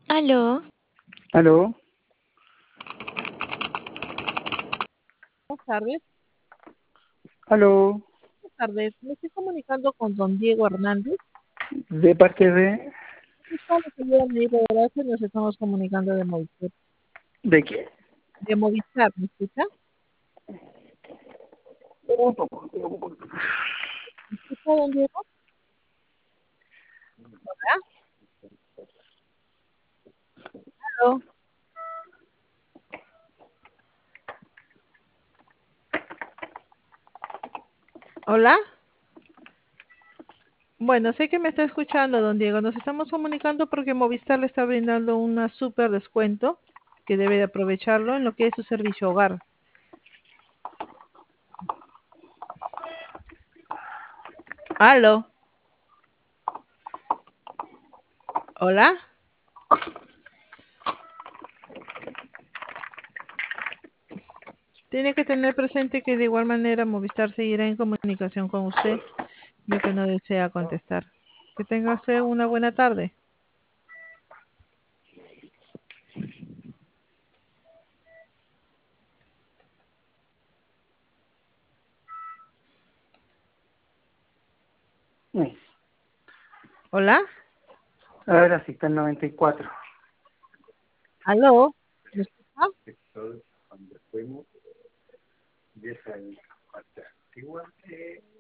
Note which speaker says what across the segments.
Speaker 1: Aló,
Speaker 2: ¿Aló?
Speaker 3: Buenas tardes,
Speaker 2: ¿Aló?
Speaker 3: buenas tardes. Me estoy comunicando con don Diego Hernández.
Speaker 2: ¿De parte de?
Speaker 3: Estamos señora Neiva Horacio, nos estamos comunicando
Speaker 2: ¿De qué?
Speaker 3: de Movistar, ¿me escucha?
Speaker 2: Un poco, un poco.
Speaker 3: ¿Me escucha, don Diego? Hola, aló, hola. Bueno, sé que me está escuchando, don Diego. Nos estamos comunicando porque Movistar le está brindando una súper descuento que debe de aprovecharlo en lo que es su servicio hogar. Aló, hola. Tiene que tener presente que de igual manera Movistar seguirá en comunicación con usted, ya que no desea contestar. Que tenga usted una buena tarde.
Speaker 2: Sí.
Speaker 3: Hola,
Speaker 2: Ahora sí está el 94.
Speaker 3: aló, ¿me escucha?
Speaker 2: Y esa es la parte antigua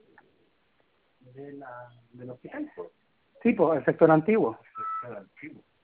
Speaker 2: del hospital. Sí, pues el sector antiguo.